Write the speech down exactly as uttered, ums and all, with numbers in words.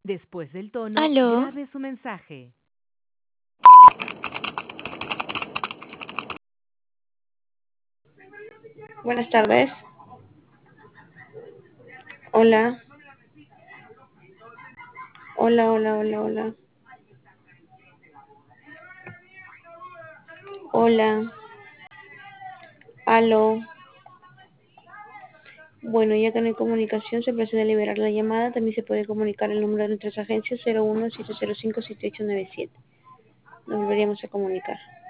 Después del tono, Aló, grabe su mensaje. Buenas tardes. Hola. Hola, hola, hola, hola. Hola. Aló. Bueno, ya que no hay comunicación, se procede a liberar la llamada. También se puede comunicar el número de nuestras agencias cero uno siete cero cinco siete ocho nueve siete. Nos volveríamos a comunicar.